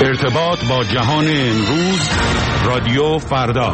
ارتباط با جهان امروز، رادیو فردا.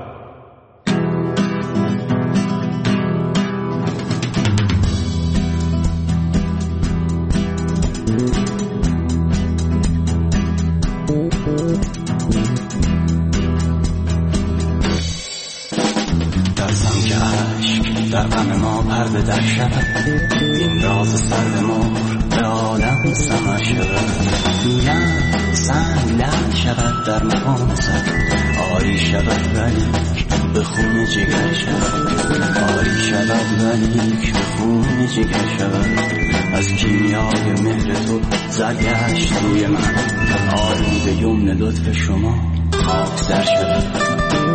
دستم که عشق در غم ما پرده در شود، این راز سرد مهر به عالم سمع شود. گویم سنگ لعل شود در مقام سر، آری شود ولیک به خون جگر شود. آری شود ولیک به خون جگر شود. از کیمیای مهر تو زرگشت روی من، آری به یمن لطف شما خاک در شود.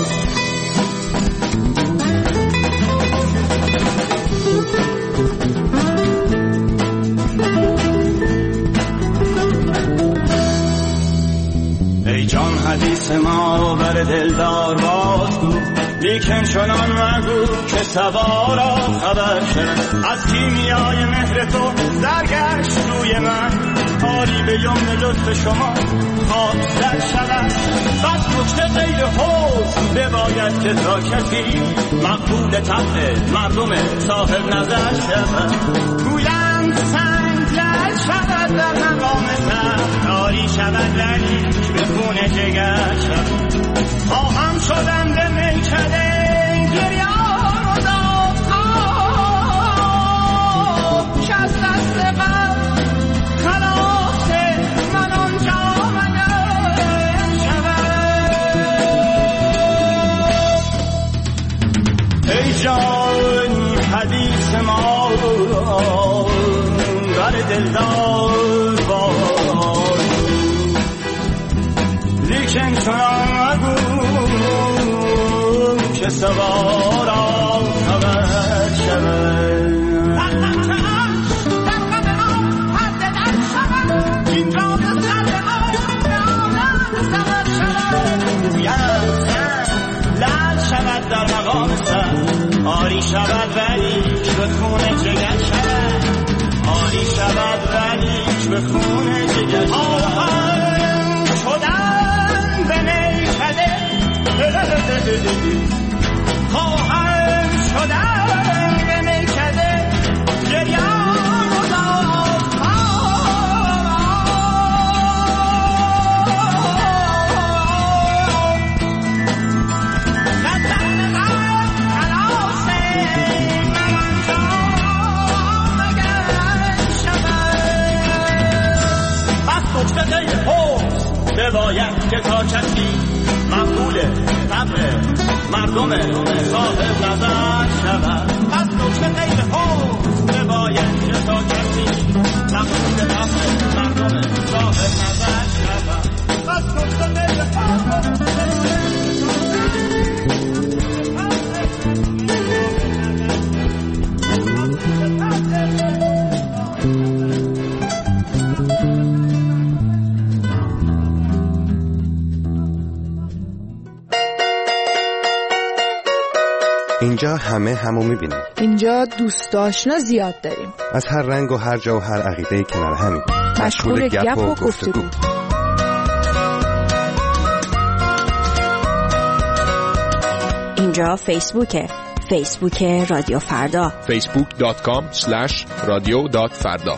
ای جان حدیث ما بر دلدار بازگو، لیکن چنان مگو که سوارا خبر شد. از کیمیای مهر تو زرگشت روی من، آری به یمن لطف شما خاک در شود. بس نکته غیر حوض بباید که تا کسی مقبول طبع مردم صاحب نظر شود. گویند سنگ لعل شود در مقام سر، آری شود ولی به خون جگر شود. خواهم شدن به میکده گریان و داد که از دست غم خلاص من آنجا مگر شود. ای جان حدیث ما بر دلدار باد، لیکن چنان مگو که سوارا خبر شود. در مقام سر، آری شود ولی به خون جگر شود. آری شود ولی به خون جگر شود. شدن به میکده، خواهم شدن به میکده گریان و داد. باید که تا کسی مقبول طبع مردم صاحب نظر شود. از نکته غیر حوض باید که تا کسی مقبول طبع مردم صاحب نظر شود. از نکته غیر حوض اینجا همه همو میبینیم. اینجا دوست آشنا زیاد داریم، از هر رنگ و هر جا و هر عقیده کنار همیم، مشغول گپ و گفتگو. اینجا فیسبوک رادیو فردا، facebook.com/radio.farda.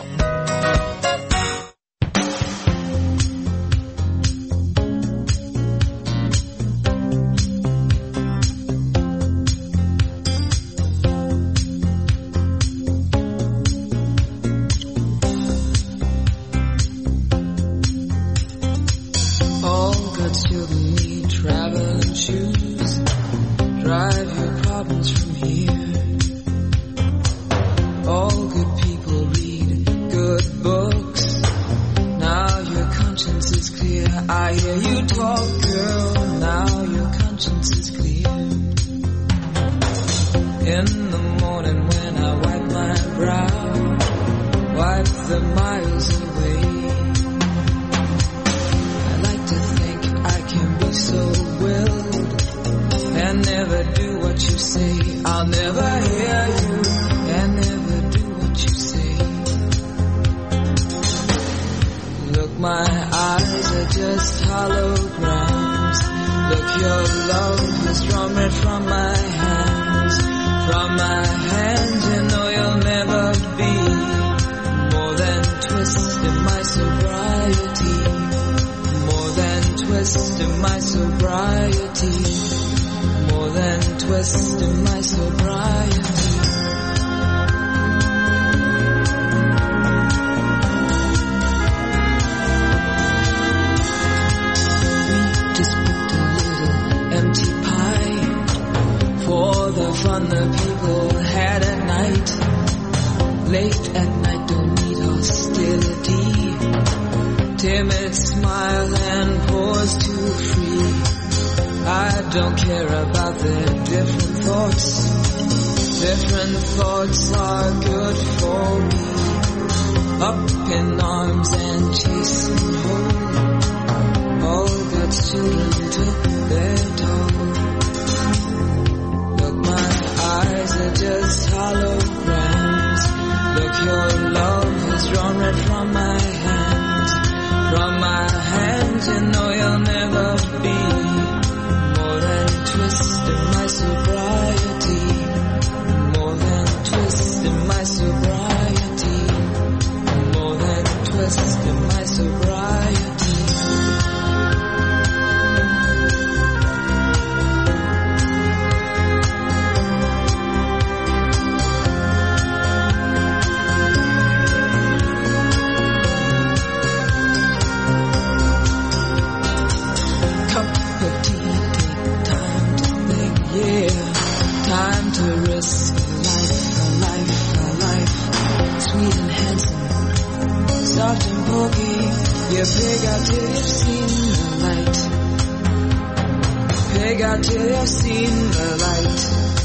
my eyes are just holograms. Look, your love has drawn red from my hands. From my hands, you know you'll never be more than twist in my sobriety. More than twist in my sobriety. More than twist in my sobriety. Fun the people had at night. Late at night, don't need hostility. Timid smile and pause too free. I don't care about their different thoughts. Different thoughts are good for me. Up in arms and chasing home. All God's children took their toll. Eyes are just holograms. Look, your love has drawn red from my hands. From my hands, you know you'll never be more than twist in my sobriety. More than twist in my sobriety. More than twist in my sobriety. Time to risk a life, sweet and handsome, soft and pokey. You pig out till you've seen the light. Pig out till you've seen the light.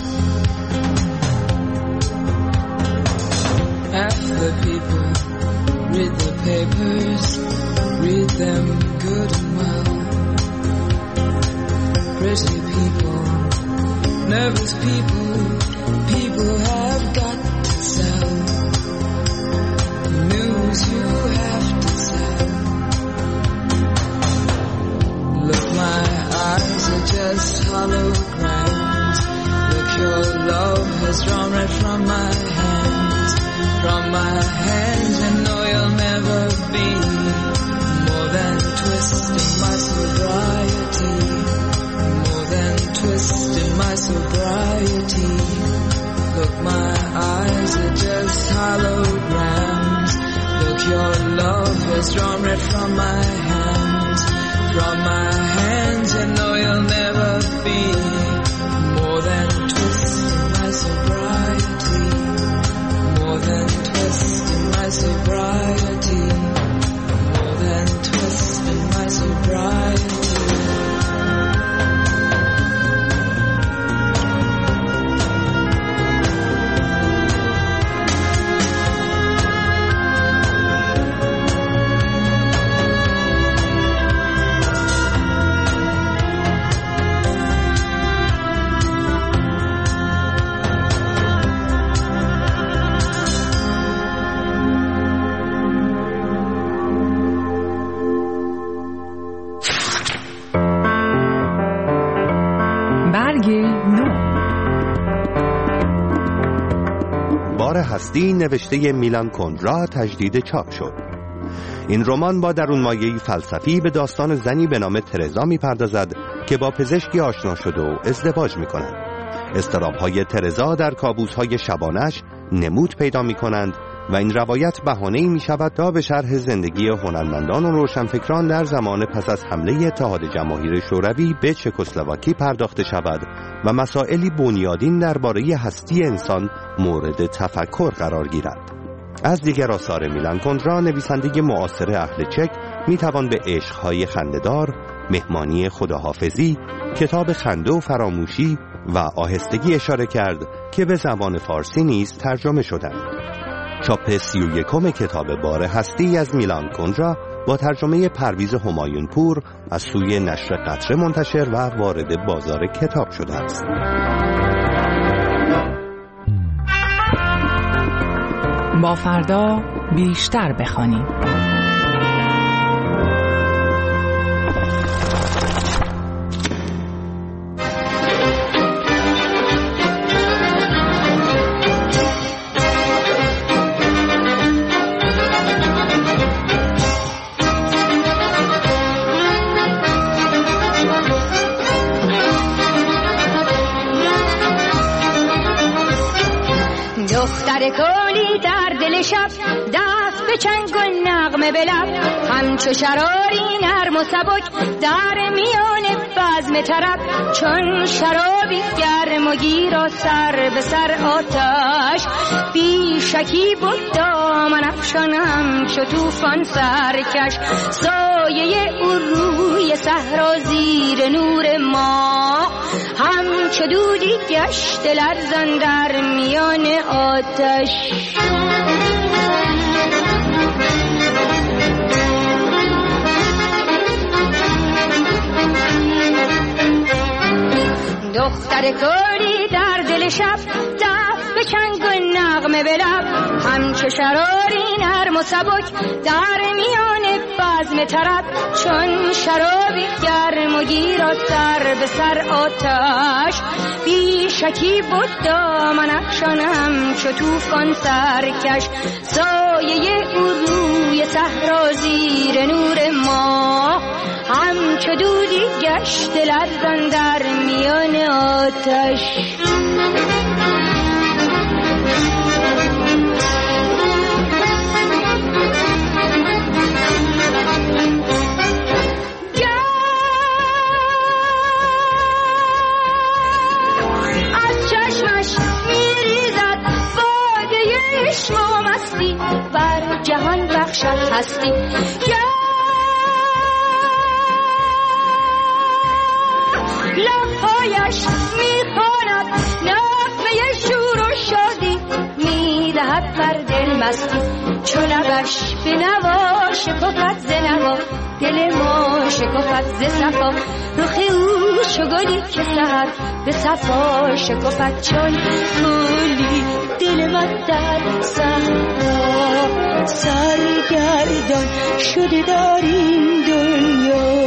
Half the people read the papers, read them good and well. Pretty people, nervous people, people have got to sell. News you have to sell. Look, my eyes are just holograms. Look, your love has drawn red from my hands. From my hands, you know you'll never be more than twist in my sobriety. More than twist in my sobriety. Look, my eyes are just holograms. Look, your love has drawn red from my hands. From my hands, you know you'll never be more than twist in my sobriety. More than twist in my sobriety. More than twist in my sobriety. هستی نوشته میلان کندرا تجدید چاپ شد. این رمان با درونمایه‌ای فلسفی به داستان زنی به نام ترزا می‌پردازد که با پزشکی آشنا شده و ازدواج می‌کند. اضطراب‌های ترزا در کابوس‌های شبانه‌اش نمود پیدا می‌کنند و این روایت بهانه‌ای می‌شود تا به شرح زندگی هنرمندان و روشنفکران در زمان پس از حمله اتحاد جماهیر شوروی به چکسلواکی پرداخته شود و مسائلی بنیادین درباره هستی انسان مورد تفکر قرار گیرد. از دیگر آثار میلان کندرا، نویسنده معاصر اهل چک، میتوان به عشق‌های خنده‌دار، مهمانی خداحافظی، کتاب خنده و فراموشی و آهستگی اشاره کرد که به زبان فارسی نیز ترجمه شدند. چاپ 31 کتاب بار هستی از میلان کندرا با ترجمه پرویز همایونپور از سوی نشر قطره منتشر و وارد بازار کتاب شده است. با فردا بیشتر بخوانیم. شب دست به چنگ و نغمه به لب، همچو شراری نرم و سبک در میان بزم طرب، چون شرابی گرم و گیر و سر به سر آتش، بی شکی بود دامن افشانم چو طوفان سرکش، سایه او روی صحرا زیر نور ماه، همچو دودی گشت لرزان در میان آتش. دختر کوری در دل شب دست به چنگ و نغمه به لب، همچو شراری نرم و سبک در میان بزم طرب، چون شرابی گرم و گیر و سر به سر آتش، بی شکی بود دامن افشانم چو طوفان سرکش، سایه او روی صحرا زیر نور ماه، همچو دودی گشت لرزان در میان آتش. از چشمش میریزد باده عشق و مستی، بر جهان بخشد هستی. لبهایش میخواند نغمه شور و شادی، میدهد بر دل مستی، چو لبش به نوا شکفت ز نوا، دل ما شکفت ز صفا، رخ او چو گلی که سحر به صفا شکفت، چون گلی دل من در صحرا سرگردان شده در این دنیا.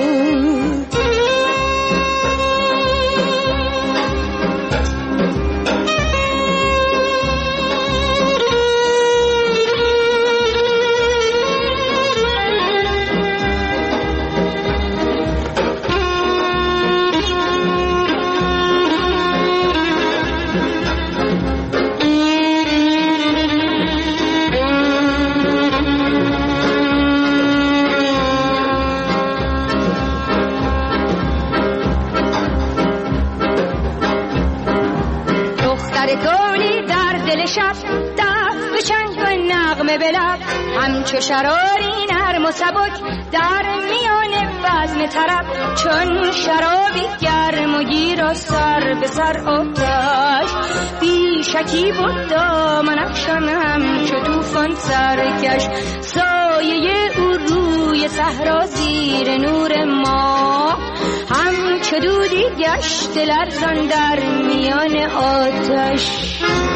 همچو شراری نرم و سبک در میان بزم طرب، چون شرابی گرم و گیر و سر به سر آتش، بی شکی بود دامن افشانم چو طوفان سرکش، سایه او روی صحرا زیر نور ماه، همچو دودی گشت لرزان در میان آتش.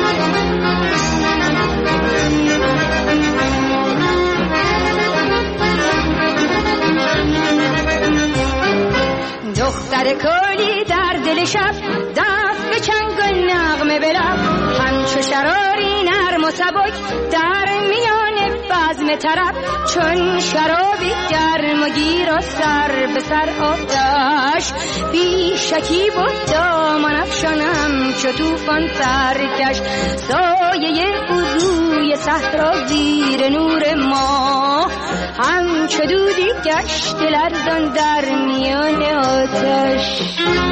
دختر کولی در دل شب دست به چنگ و نغمه به لب، همچو شراری نرم و سبک در میان بزم طرب، چون شرابی گرم و گیر و سر به سر آتش، بی شکی بود دامن افشانم چو طوفان سرکش، سایه او روی صحرا زیر نور ماه، همچو دودی گشت لرزان در میان آتش.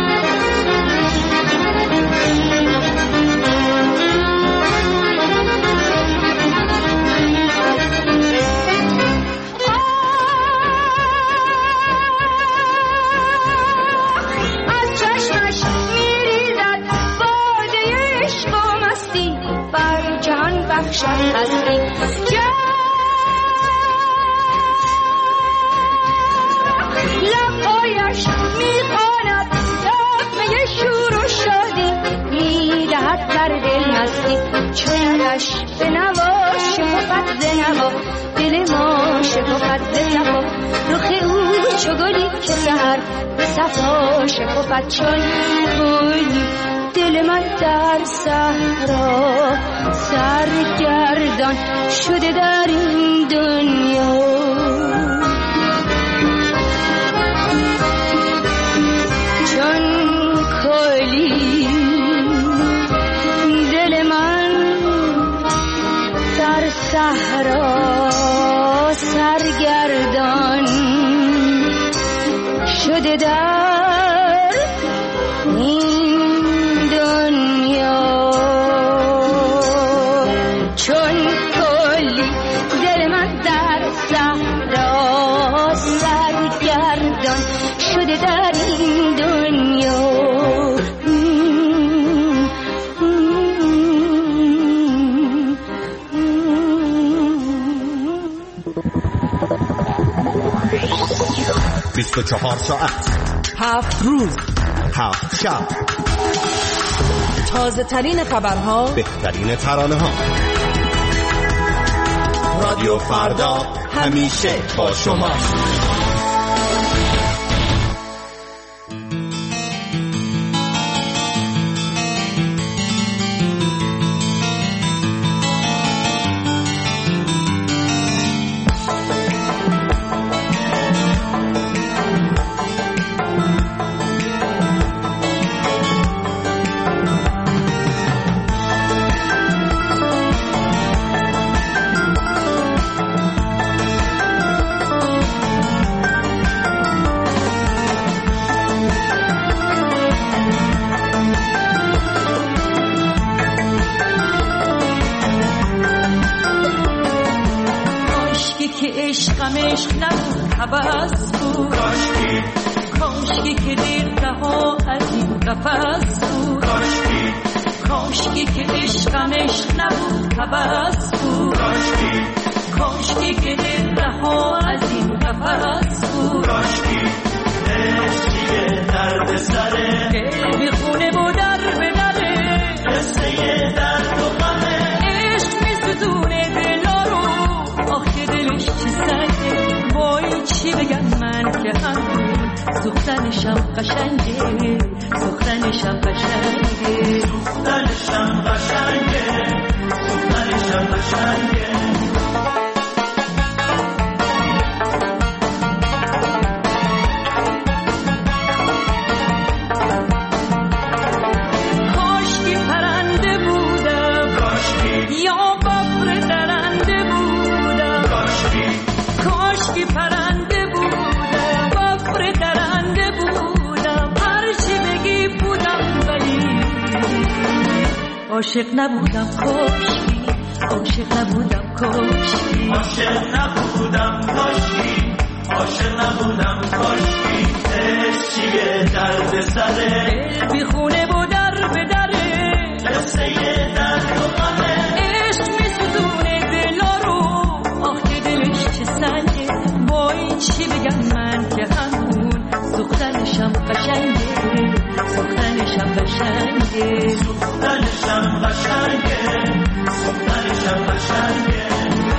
از چشمش میریزد باده عشق و مستی، بر جهان بخشد هستی. لبهایش میخواند نغمه شور و شادی، میدهد بر دل مستی، چونش به نوا شکفت ز نوا، دل ما شکفت ز صفا، رخ او چو گلی که سحر به صفا شکفت، چون گلی دل من در صحرا سرگردان شده در این دنیا. دل من در صحرا شده در این دنیا، چون کلی دل من در صحرا سرگردان شده در این دنیا. چهار ساعت 7 روز 7 شب، تازه ترین خبرها، بهترین ترانه ها. رادیو فردا همیشه با شما. عشق نبود هوس بود، کاشکی که دیر رها از این قفس بود، کاشکی که عشقم عشق نبود هوس بود، کاشکی که دیر رها از این قفس بود، عشقی درد سره قلبی خونه بود در به دره، قصه درد و غمه، عشق می‌سوزونه دلا رو، آخه دلش چی سنگه، وای چی بگم من که همون سوختنشم قشنگه، سوختنشم قشنگه، سوختنشم قشنگه، سوختنشم قشنگه. عاشق نبودم کاشکی، عاشق نبودم کاشکی، عاشق نبودم کاشکی، عاشق نبودم کاشکی، عشقی درد سره، قلبی خونه بود در به دره، قصه درد و غمه، عشق می‌سوزونه دلا رو، آخه دلش چه سنگه، وای چی بگم من که همون سوختنشم قشنگه، سوختنشم قشنگه، سوختنشم قشنگه، سوختنشم قشنگه.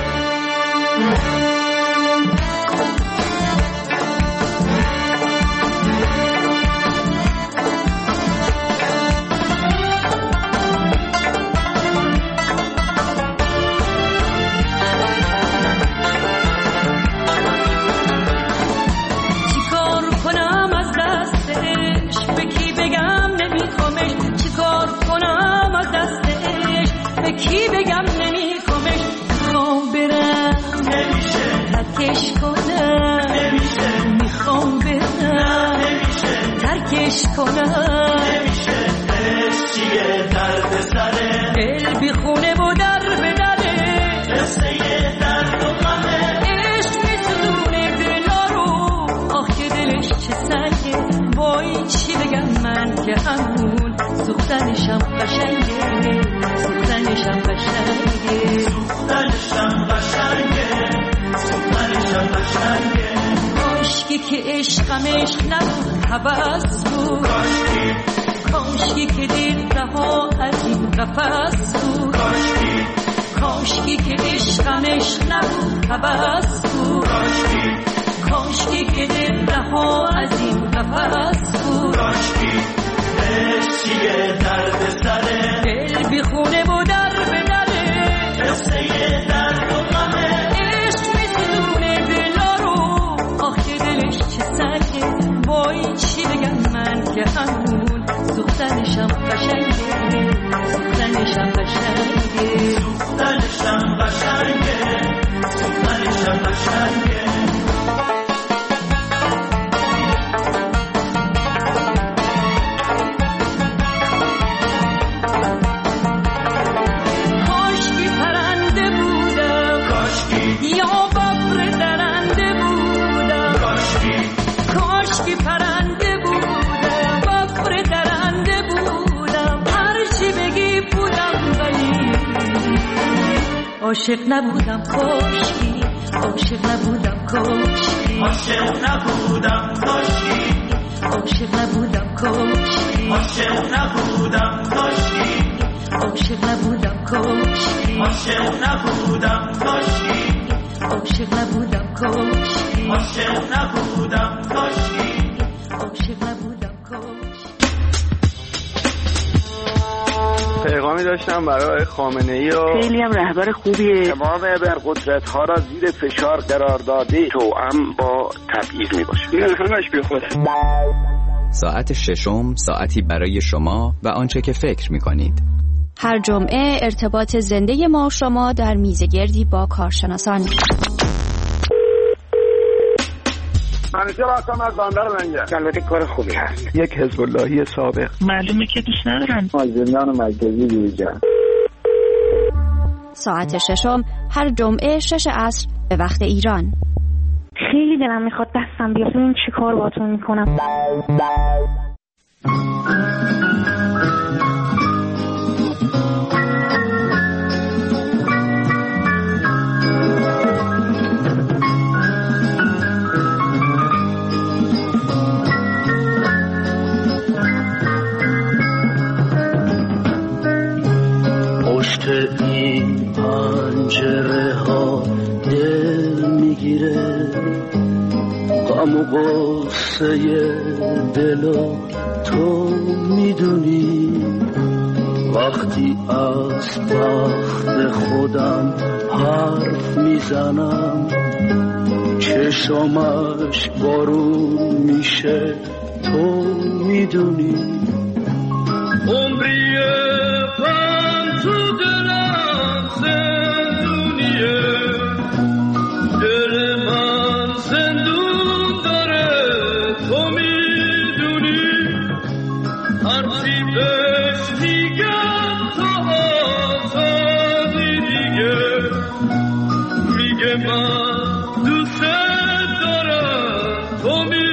کی بگم نمیخوامش، میخوام برم نمیشه، ترکش کنم نمیشه، میخوام برم نمیشه، ترکش کنم نمیشه، عشقی درد سره، قلبی خونه بود در به دره، قصه درد و غمه، عشق می‌سوزونه دلا رو، آخه دلش چه سنگه، وای چی بگم من که همون سوختنشم قشنگه، سوختنشم قشنگه، سوختنشم قشنگه، سوختنشم قشنگه. کاشکی که عشقم عشق نبود هوس بود، کاشکی که دیر رها از این قفس بود، کاشکی که عشقم عشق نبود هوس بود، کاشکی که دیر رها از این قفس بود، عشقی درد سره، قلبی خونه بود در به دره، قصه درد و غمه، عشق می‌سوزونه دلا رو، آخه دلش چه سنگه، وای چی بگم من که همون سوختنشم قشنگه، سوختنشم قشنگه، سوختنشم قشنگه، سوختنشم قشنگه. عاشق نبودم کاشکی، عاشق نبودم کاشکی، عاشق نبودم کاشکی، عاشق نبودم کاشکی، عاشق نبودم کاشکی، عاشق نبودم کاشکی، عاشق نبودم کاشکی، عاشق نبودم کاشکی، عاشق نبودم کاشکی، عاشق نبودم کاشکی. پیغامی داشتم برای خامنه‌ای و خیلی هم رهبر خوبیه. تمام ابرقدرت‌ها را زیر فشار قرار داده، توأم با تبعیض میباشه. این همش بیخوده. ساعت ششم، ساعتی برای شما و آنچه که فکر می‌کنید. هر جمعه ارتباط زنده ما و شما در میزگردی با کارشناسان. منیژه هستم از بندر منگه. البته کار خوبی هست. یک حزب اللهی سابق. معلومه که دوست ندارن. زندان مرکزی بیرجان. ساعت ششم هر جمعه 6 عصر به وقت ایران. خیلی دلم میخواد دستم بیاد ببین چی کار باهاتون میکنم. این پنجره ها دل میگیره، غم و غصه دلو تو میدونی. وقتی از بخت خودم حرف میزنم، چشمش بارون میشه تو میدونی. عمریه تو دلم زندونیه، دل من زندون داره تو میدونی. هرچی بهش میگم تو آزادی دیگه، میگه من دوست دارم تو میدونی.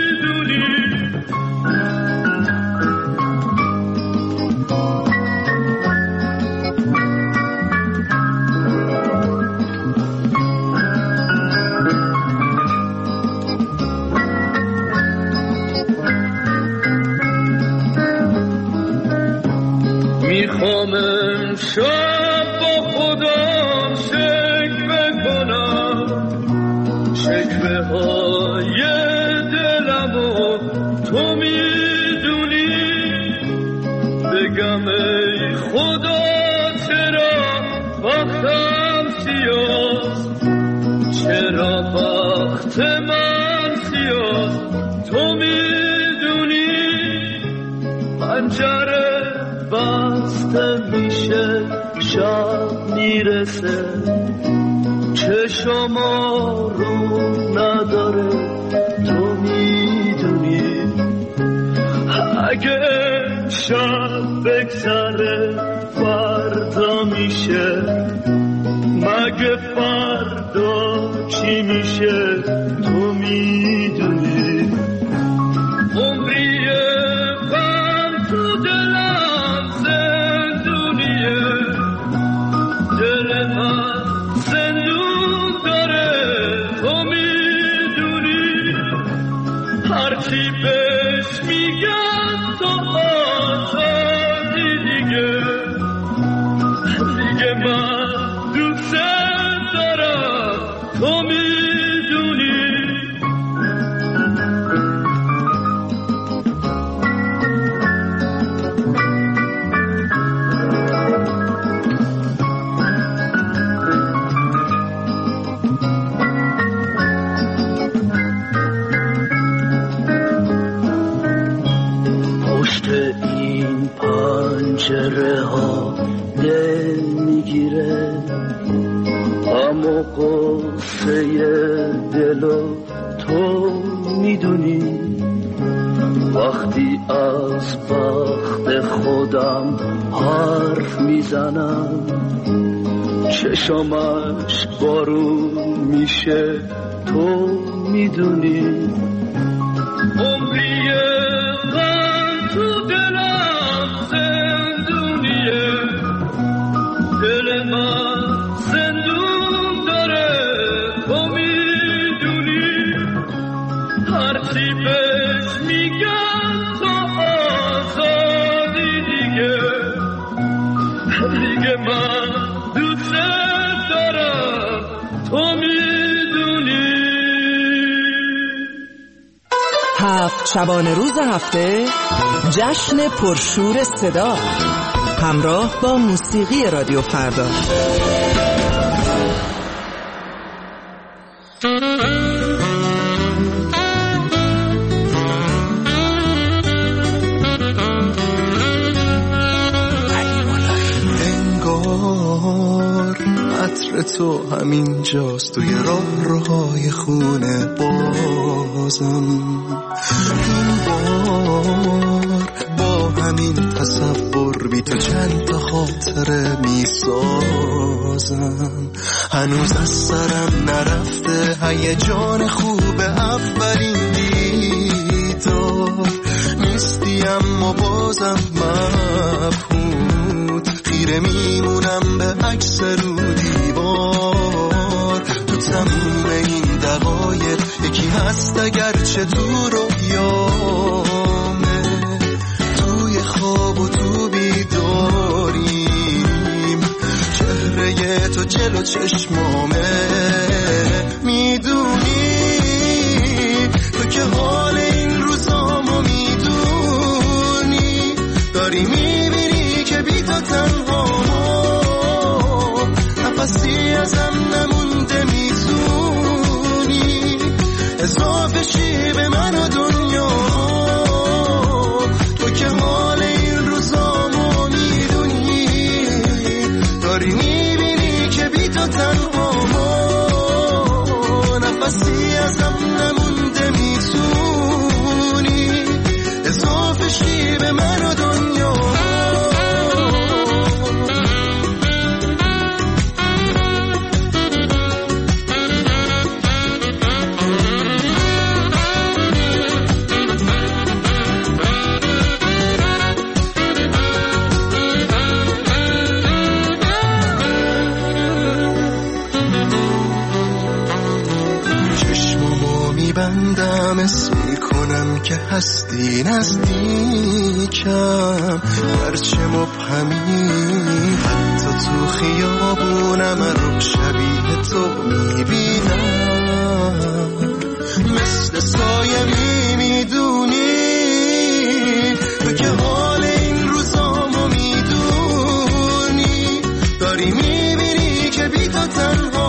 میخوام شب با خودم شکوه کنم، شکوه های دلمو تو میدونی. بگم ای خدا چرا وقتم سیاست، چرا وقت من سیاست تو میدونی. پنجره بسته میشه شب میرسه، چشما رو نداره تو میدونی. اگه شب بگذره فردا میشه، مگه فردا چی میشه تو میدونی. عمریه غم تو دلم زندونیه، دل من زندون داره تو میدونی. هرچی بهش میگم تو آزادی دیگه، دیگه من دوست دارم تو میدونی. این پنجره ها دل میگیره، غم و غصه دلو تو میدونی. وقتی از بخت خودم حرف میزنم، چشمش بارون میشه تو میدونی. عمریه غم تو دلم زندونیه، دل من هرچی بهش میگم تو آزادی دیگه من دوست دارم تو میدونی. 7 شبانه روز هفته جشن پرشور صدا همراه با موسیقی رادیو فردا. انگار عطر تو همین جاست توی راهروهای خونه بازم. این بار با همین تصور بی تو چند تا خاطره می سازم. هنوز از سرم نرفته هیجان خوب اولین دیدار. نیستی اما بازم مبهوت خیره میمونم به عکس رو دیوار. تو تموم این دقایق یکی هست اگرچه تو رویامه، توی خواب و تو بیداریم، چهره تو جلو چشمامه. میدونی تو که حال این روزامو میدونی، داری میبینی که بی تو تنها نفسی ازم نمونده، میتونی اضافه شی به من و دنیا. تو که حال این روزامو میدونی، داری میبینی که بی تو تنها نفسی ازم نمونده، میتونی اضافه شی به من و دنیا. بندم اسم میکنم که هستی نزدیکم، هرچه مبهمی حتی تو خیابونم رو شبیه تو میبینم. مثل سایه میدونی تو که حال این روزامو میدونی، داری میبینی که بی تو تنها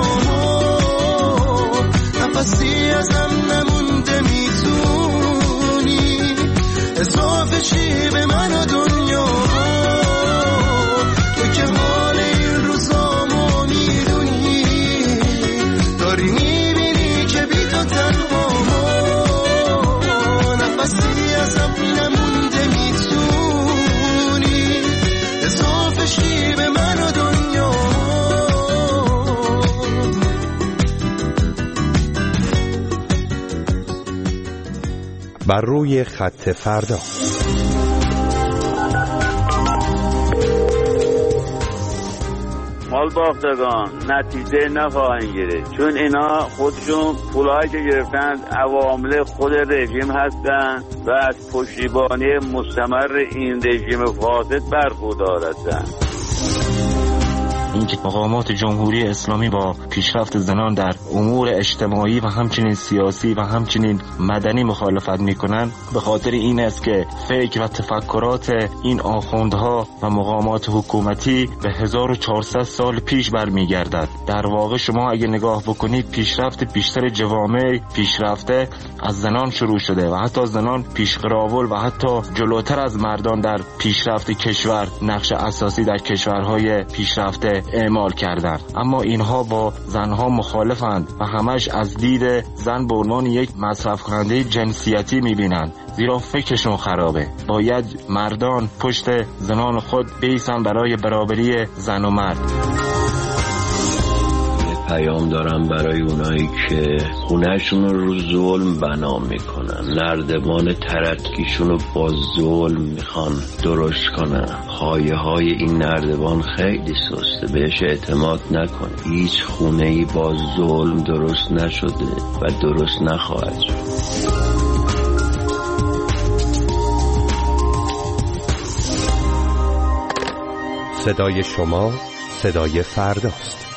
نفسی ازم نمونده، میتونی اضافه شی به من و دنیا. تو که حال این روزامو میدونی، داری میبینی که بی تو تنها نفسی ازم نمونده، میتونی اضافه شی به من و دنیا. بر روی خط فردا. مال باختگان نتیجه نخواهند گرفت، چون اینا خودشون پولهایی که گرفتن عوامل خود رژیم هستن و از پشتیبانی مستمر این رژیم فاسد برخوردار هستند. اینکه مقامات جمهوری اسلامی با پیشرفت زنان در امور اجتماعی و همچنین سیاسی و همچنین مدنی مخالفت میکنن به خاطر این است که فکر و تفکرات این آخوندها و مقامات حکومتی به 1400 سال پیش برمیگردد. در واقع شما اگه نگاه بکنید پیشرفت بیشتر جوامع پیشرفته از زنان شروع شده و حتی زنان پیشقراول و حتی جلوتر از مردان در پیشرفت کشور نقش اساسی در کشورهای پیشرفته اعمال کردند. اما اینها با زنها مخالفند و همش از دید زن به عنوان یک مصرف کننده جنسیتی میبینند، زیرا فکرشون خرابه. باید مردان پشت زنان خود بیسن برای برابری زن و مرد. پیام دارم برای اونایی که خونهشون رو ظلم بنا میکنن، نردبان ترکیشون رو با ظلم میخوان درست کنن. خایه های این نردبان خیلی سسته، بهش اعتماد نکن. هیچ خونه‌ای با ظلم درست نشده و درست نخواهد شد. صدای شما صدای فرداست.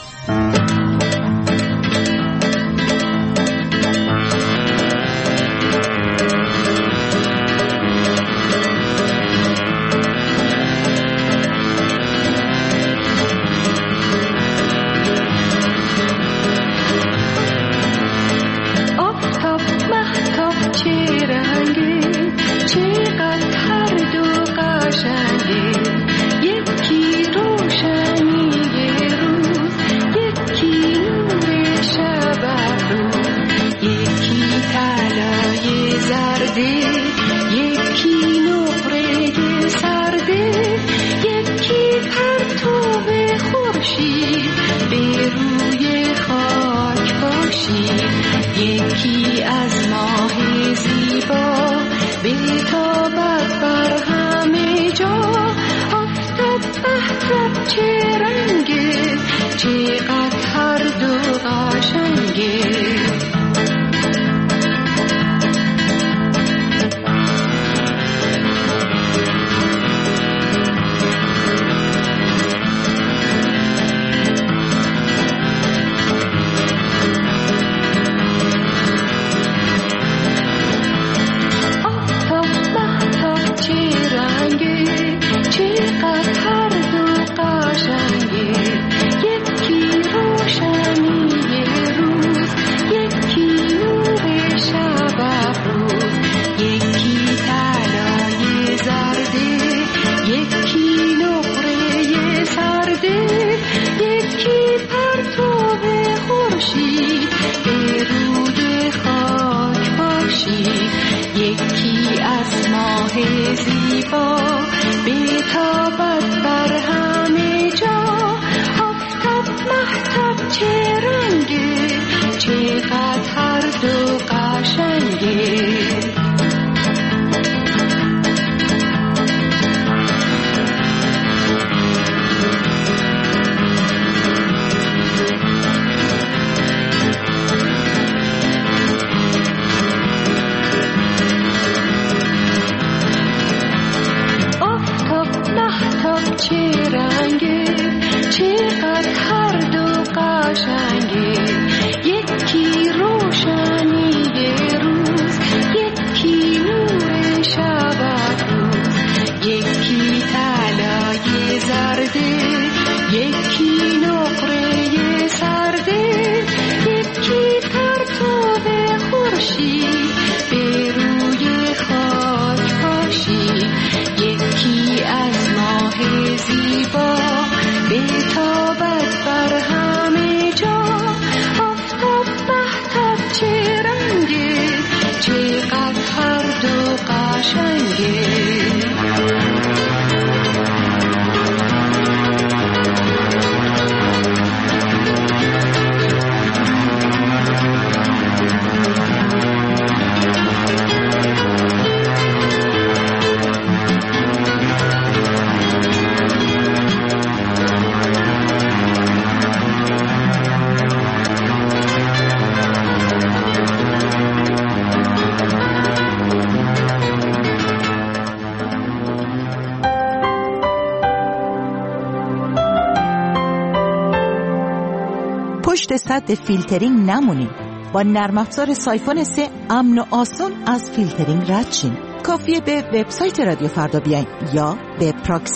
پشت سد فیلترینگ نمونید. با نرم افزار سایفون 3 امن و آسان از فیلترینگ رد شین. کافیه به وبسایت رادیو فردا بیاین یا به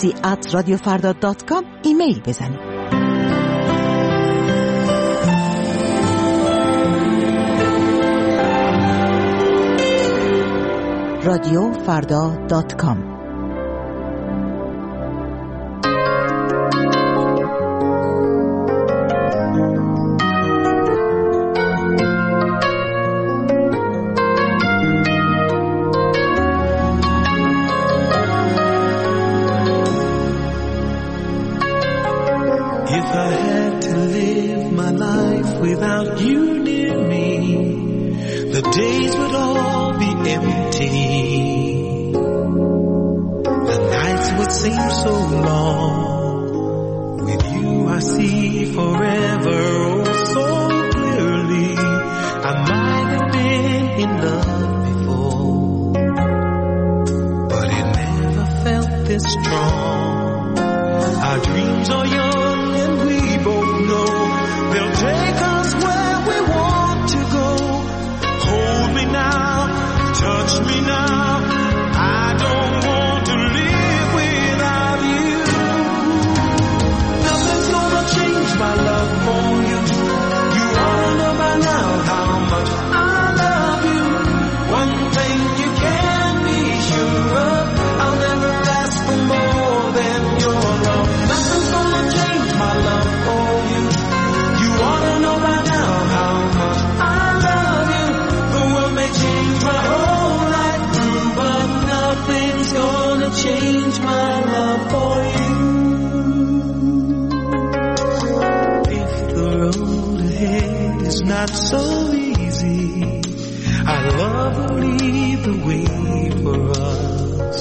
proxy@radiofarda.com ایمیل بزنید. radiofarda.com Strong, our dreams dreams are young and we both know they'll take us where we want to go. Hold me now, touch me now, I don't want to live without you. Nothing's gonna change my love for you. You ought to know by now how much I love you. One thing you can be sure of, I'll never ask for more than your love. Nothing's gonna change my love for you. You ought to know by now how much I love you. The world may change my whole life through, but nothing's gonna change my love for you. If the road ahead is not so easy, our love will lead the way for us.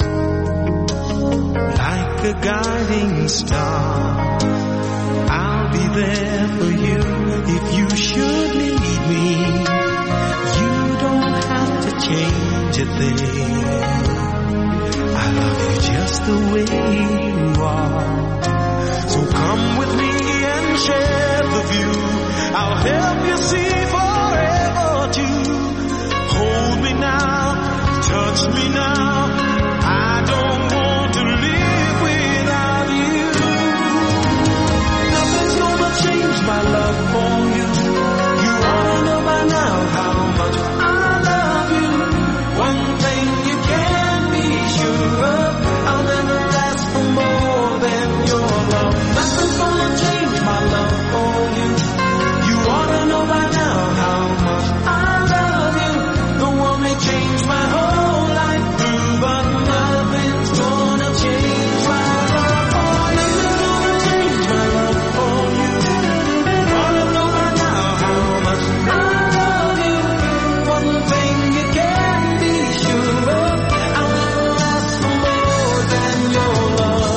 Like a guiding star, I'll be there for you if you should need me. You don't have to change a thing. I love you just the way you are. So come with me and share the view. I'll help you see forever too. Hold me now, touch me now, I don't want to live without you. Nothing's gonna change my love for you. You ought to know by now how much I love you. One thing you can be sure of, I'll never ask for more than your love. Nothing's gonna change my love for you. You ought to know by now how much I love you. The world may change my whole life through, but nothing's gonna change my love for you. Nothing's gonna change my love for you. You ought to know by now how much I love you. One thing you can be sure of, I'll never ask for more than your love.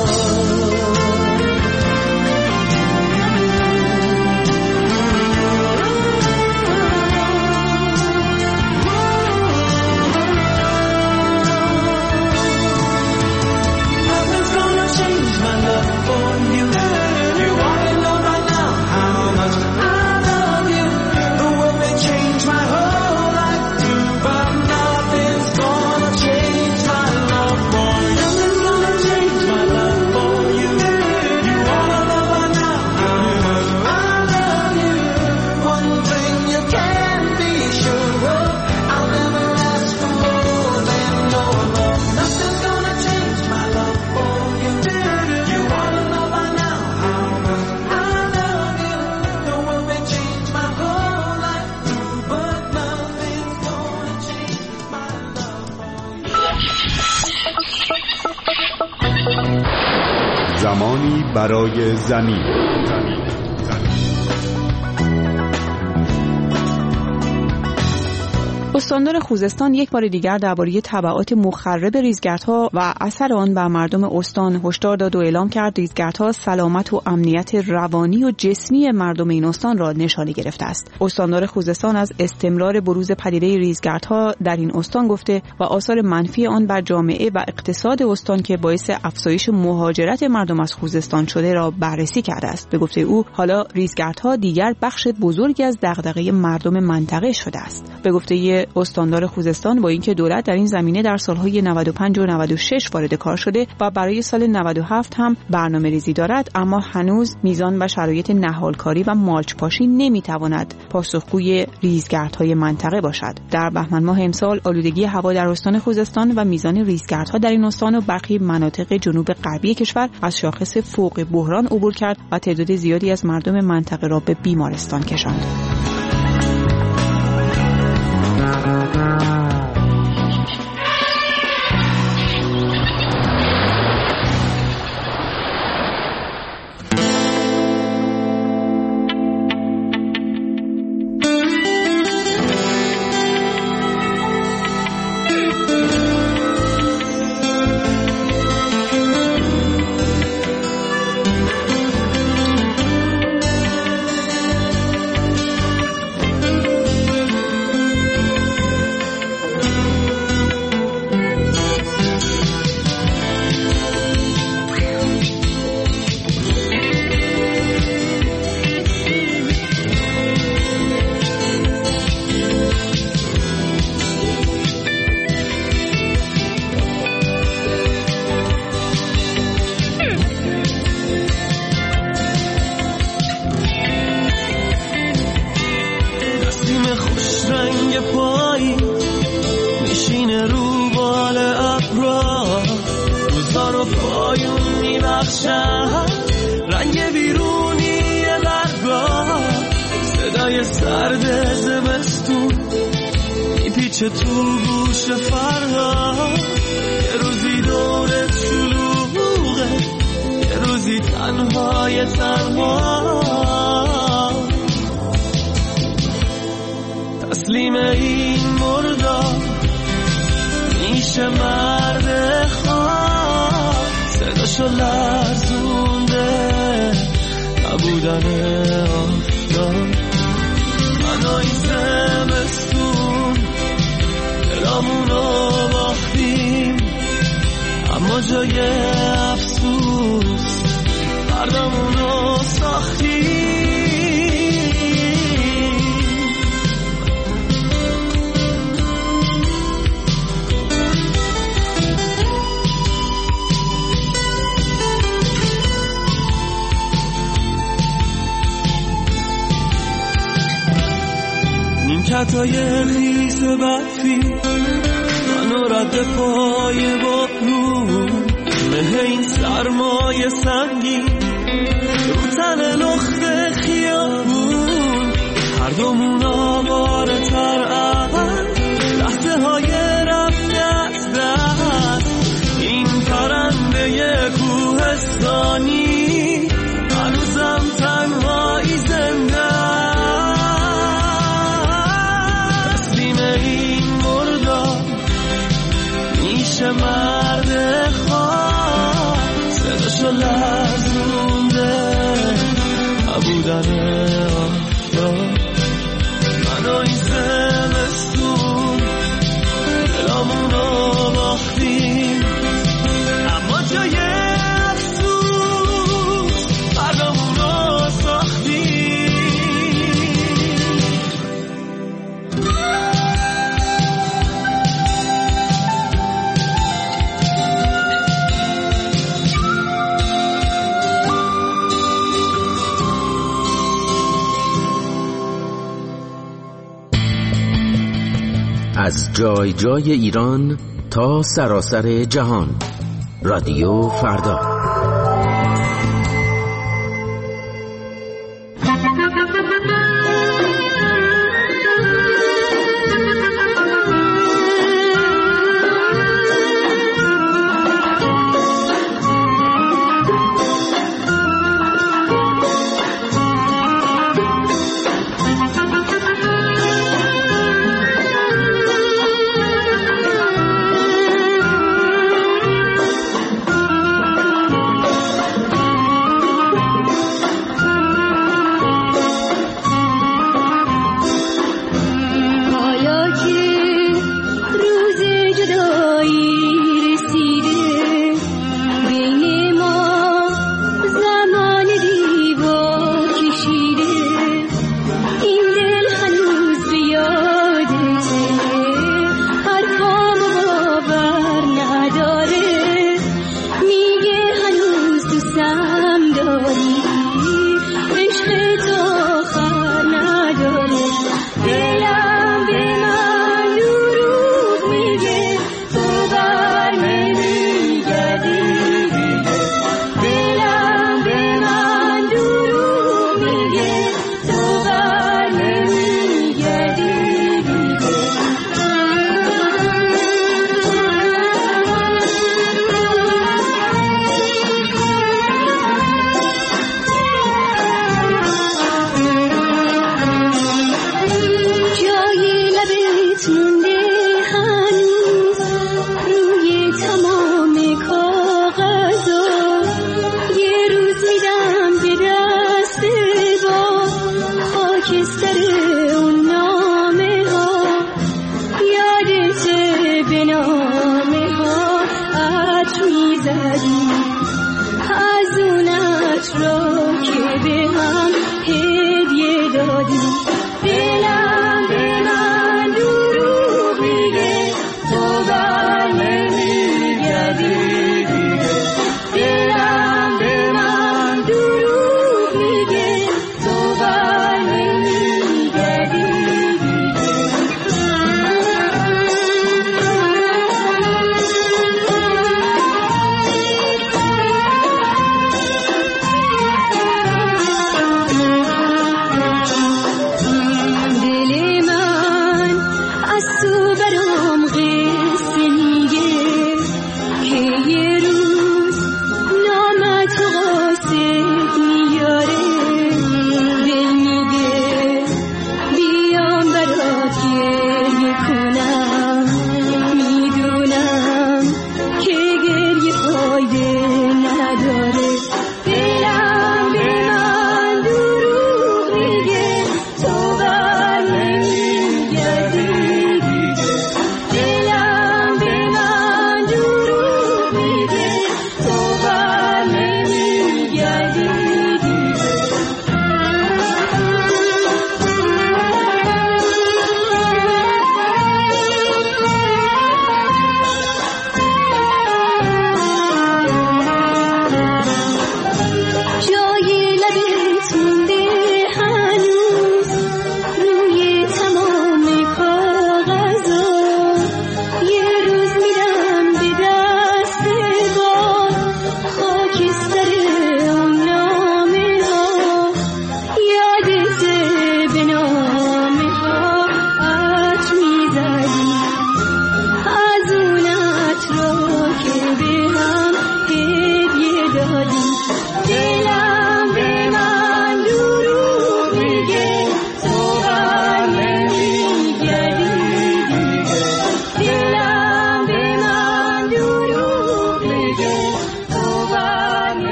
Nothing's gonna change my love for you. You ought to know by now how much I love you. The world may change my whole life too, but nothing's gonna change my love for you. Nothing's gonna change my love for you. You ought to know by now how much I love you. One thing you can be sure of, I'll never ask for more than your love. Nothing's gonna change my love for you. You ought to know by now how much I love you. The world may change my whole life through, but nothing's gonna change my love for you. زمانی برای زمین. استاندار خوزستان یک بار دیگر درباره تبعات مخرب ریزگردها و اثر آن بر مردم استان هشدار داد و اعلام کرد ریزگردها سلامت و امنیت روانی و جسمی مردم این استان را نشانه گرفته است. استاندار خوزستان از استمرار بروز پدیده ریزگردها در این استان گفته و آثار منفی آن بر جامعه و اقتصاد استان که باعث افزایش مهاجرت مردم از خوزستان شده را بررسی کرده است. به گفته او حالا ریزگردها دیگر بخش بزرگی از دغدغه مردم منطقه شده است. به گفته استاندار خوزستان با اینکه دولت در این زمینه در سالهای 95 و 96 وارد کار شده و برای سال 97 هم برنامه‌ریزی دارد، اما هنوز میزان و شرایط نهالکاری و مالچ پاشی نمیتواند پاسخگوی ریزگردهای منطقه باشد. در بهمن ماه امسال آلودگی هوا در استان خوزستان و میزان ریزگردها در این استان و برخی مناطق جنوب غربی کشور از شاخص فوق بحران عبور کرد و تعداد زیادی از مردم منطقه را به بیمارستان کشاند. رو بال ابرا روزا رو پایون میبخشن، رنگ بیرونی برگا صدای سرد زمستون میپیچه تو گوش فرهاد. یه روزی دورت شلوغه، یه روزی تنهای تسلیم این مردار میشه مرد خواه، صداشو لرزونده نبودن آفتاب. من و این زمستون دلامونو باختیم، اما جای افسوس فردامونو ساختیم. نیمکتای خیس برفی منو رد پای بارون، مه این سرمای سنگی رو تن لخت خیابون. هر دومون آواره تر از لحظه های رفته از دست. این پرنده کوهستانی هنوزم تنهایی زنده. تسلیم این مردار میشه مرد خواه، صداشو لرزونده نبودن آفتاب. من و این زمستون دلامونو باختیم، اما جای افسوس فردامونو ساختیم. از جای جای ایران تا سراسر جهان، رادیو فردا. مونده هنوز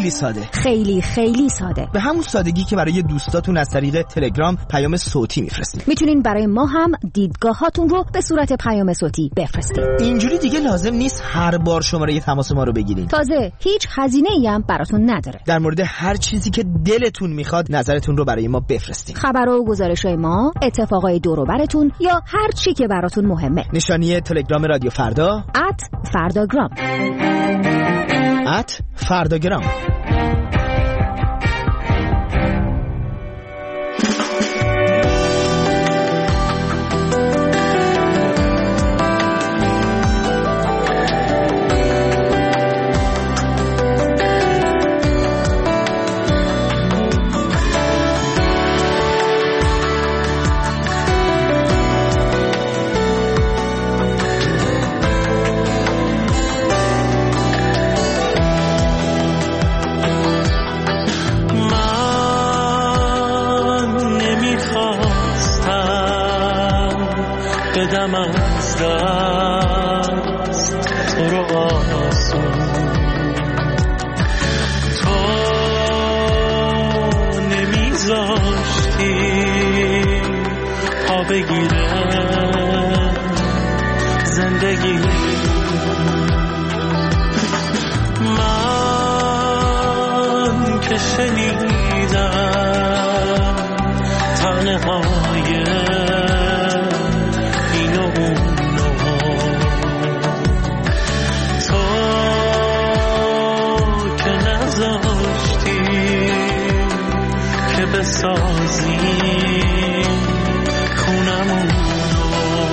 خیلی ساده. خیلی خیلی ساده. به همون سادگی که برای دوستاتون از طریق تلگرام پیام صوتی میفرستین. میتونین برای ما هم دیدگاهاتون رو به صورت پیام صوتی بفرستین. اینجوری دیگه لازم نیست هر بار شماره تماس ما رو بگیرین. تازه هیچ هزینه‌ای هم براتون نداره. در مورد هر چیزی که دلتون میخواد نظرتون رو برای ما بفرستین. خبر و گزارش‌های ما، اتفاقای دور و برتون یا هر چی که براتون مهمه. نشانی تلگرام رادیو فردا @فرداگرام. فرداگرام. بدم از دست تو رو آسون، تو نمیذاشتی پا بگیره زندگی. من که شنیدم تنهای بسازیم خونمون رو.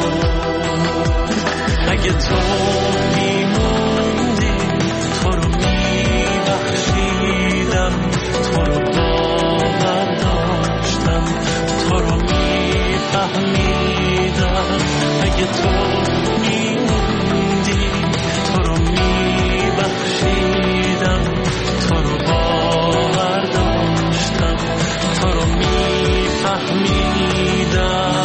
اگه تو میموندی تو رو میبخشیدم، تو رو باور داشتم، تو رو میفهمیدم. اگه تو میموندی تو رو میبخشیدم، تو رو باور داشتم، تو رو میفهمیدم.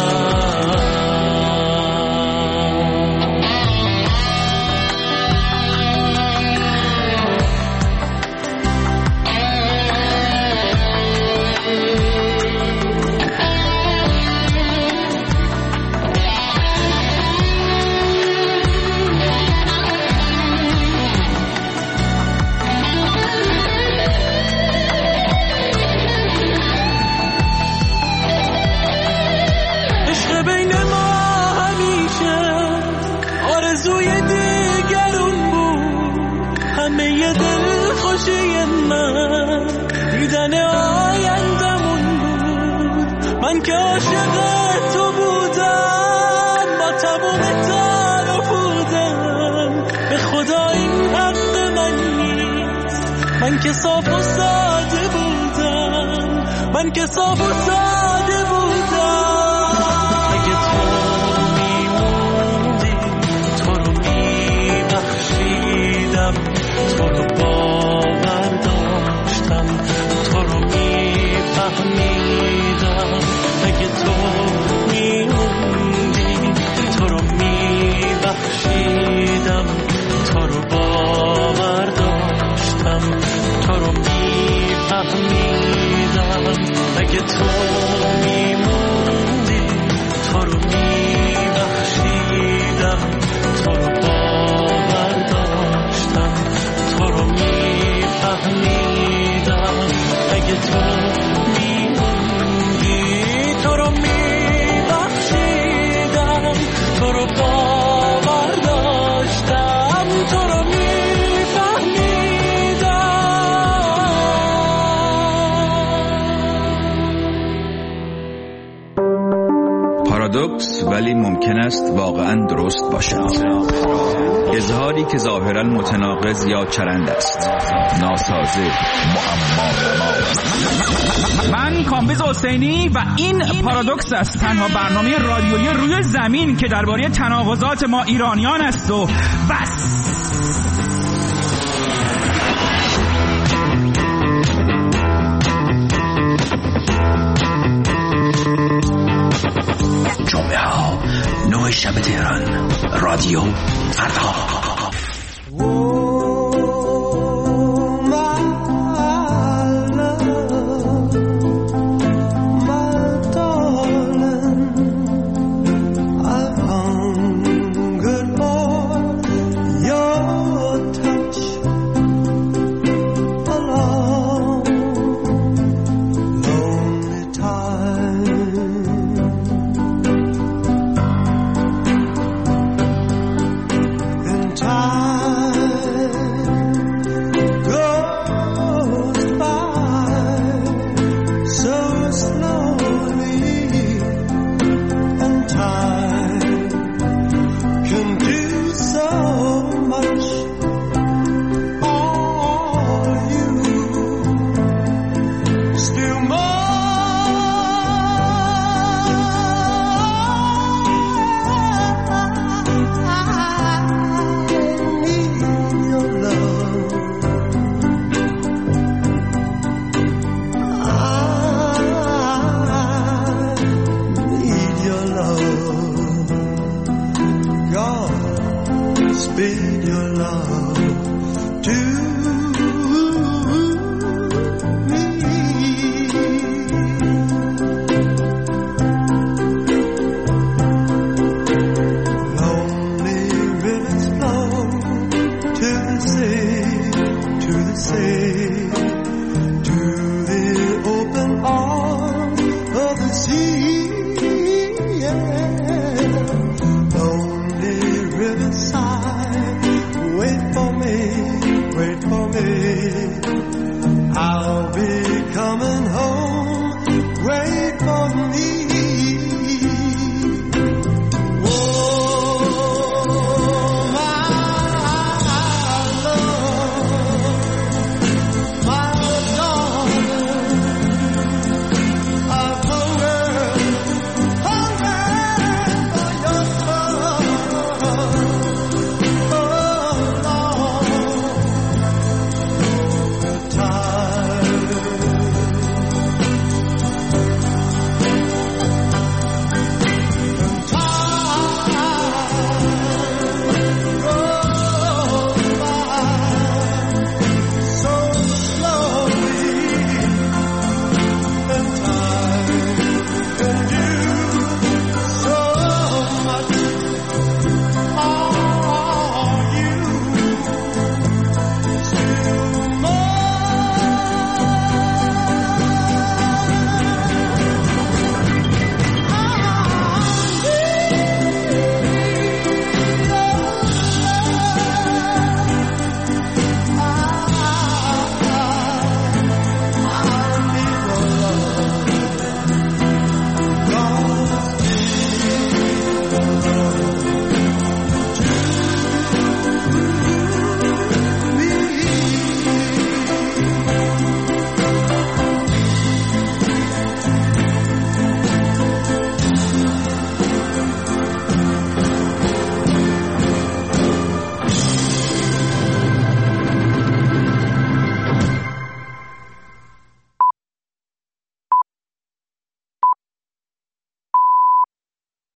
من که عاشق تو بودم، با تمام تن و بودم، به خدا این حق من نیست. من که صاف و ساده بودم، من که صاف و ساده بودم. اگه تو میموندی تو رو میبخشیدم، تو رو باور داشتم، تو رو میفهمیدم. اگه تو میموندی تو رو میبخشیدم، تو رو باور داشتم، تو رو میفهمیدم. اگه تو میموندی تو رو میبخشیدم، تو رو باور داشتم، تو رو میفهمیدم. اگه تو تو رو میبخشیدم، تو رو باور داشتم، تو رو میفهمیدم. پارادوکس ولی ممکن است واقعا درست باشد. اظهاری که ظاهرا متناقض یا چرند است، ناسازه، معما. من کامبیز حسینی و این پارادوکس است، تنها برنامه رادیویی روی زمین که درباره تناقضات ما ایرانیان است و بس. جمعه ها 9 شب تهران، رادیو فردا. your love. God, speed your love to